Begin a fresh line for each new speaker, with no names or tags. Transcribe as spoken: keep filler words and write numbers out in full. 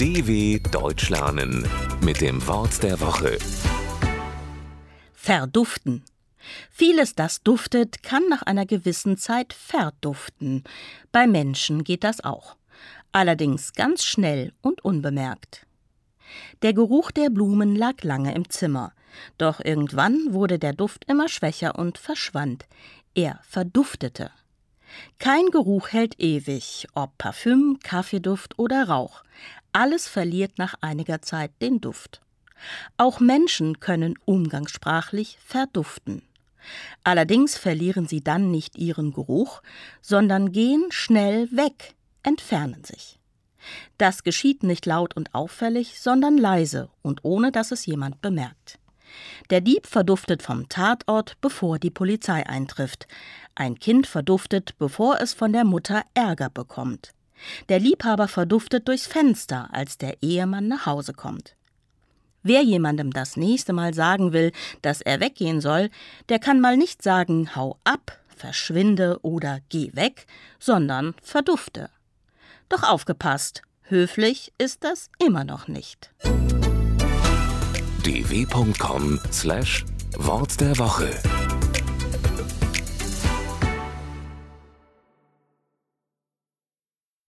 D W Deutsch lernen mit dem Wort der Woche.
Verduften. Vieles, das duftet, kann nach einer gewissen Zeit verduften. Bei Menschen geht das auch. Allerdings ganz schnell und unbemerkt. Der Geruch der Blumen lag lange im Zimmer. Doch irgendwann wurde der Duft immer schwächer und verschwand. Er verduftete. Kein Geruch hält ewig, ob Parfüm, Kaffeeduft oder Rauch. Alles verliert nach einiger Zeit den Duft. Auch Menschen können umgangssprachlich verduften. Allerdings verlieren sie dann nicht ihren Geruch, sondern gehen schnell weg, entfernen sich. Das geschieht nicht laut und auffällig, sondern leise und ohne, dass es jemand bemerkt. Der Dieb verduftet vom Tatort, bevor die Polizei eintrifft. Ein Kind verduftet, bevor es von der Mutter Ärger bekommt. Der Liebhaber verduftet durchs Fenster, als der Ehemann nach Hause kommt. Wer jemandem das nächste Mal sagen will, dass er weggehen soll, der kann mal nicht sagen, hau ab, verschwinde oder geh weg, sondern verdufte. Doch aufgepasst, höflich ist das immer noch nicht.
d w punkt com slash Wort der Woche